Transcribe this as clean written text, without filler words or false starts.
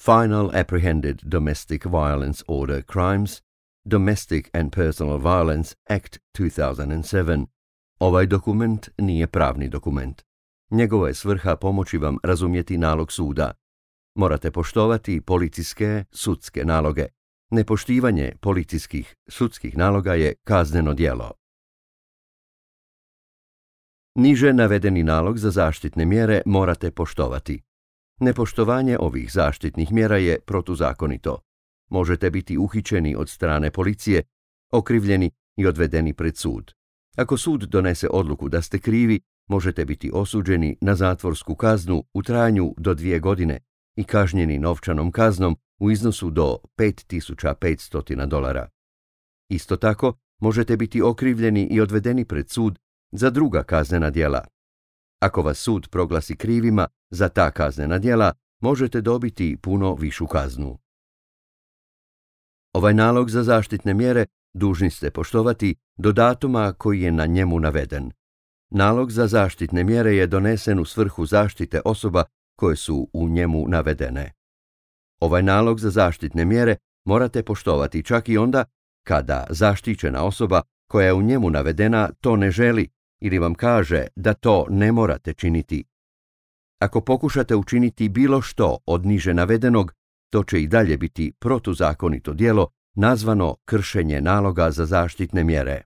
Final Apprehended Domestic Violence Order Crimes, Domestic and Personal Violence Act 2007. Ovaj dokument nije pravni dokument. Njegova je svrha pomoći vam razumjeti nalog suda. Morate poštovati policijske, sudske naloge. Nepoštivanje policijskih, sudskih naloga je kazneno djelo. Niže navedeni nalog za zaštitne mjere morate poštovati. Nepoštovanje ovih zaštitnih mjera je protuzakonito. Možete biti uhićeni od strane policije, okrivljeni i odvedeni pred sud. Ako sud donese odluku da ste krivi, možete biti osuđeni na zatvorsku kaznu u trajanju do 2 godine i kažnjeni novčanom kaznom u iznosu do $5.500. Isto tako, možete biti okrivljeni i odvedeni pred sud za druga kaznena djela. Ako vas sud proglasi krivima za ta kaznena djela, možete dobiti puno višu kaznu. Ovaj nalog za zaštitne mjere dužni ste poštovati do datuma koji je na njemu naveden. Nalog za zaštitne mjere je donesen u svrhu zaštite osoba koje su u njemu navedene. Ovaj nalog za zaštitne mjere morate poštovati čak i onda kada zaštićena osoba koja je u njemu navedena to ne želi ili vam kaže da to ne morate činiti. Ako pokušate učiniti bilo što od niže navedenog, to će i dalje biti protuzakonito djelo nazvano kršenje naloga za zaštitne mjere.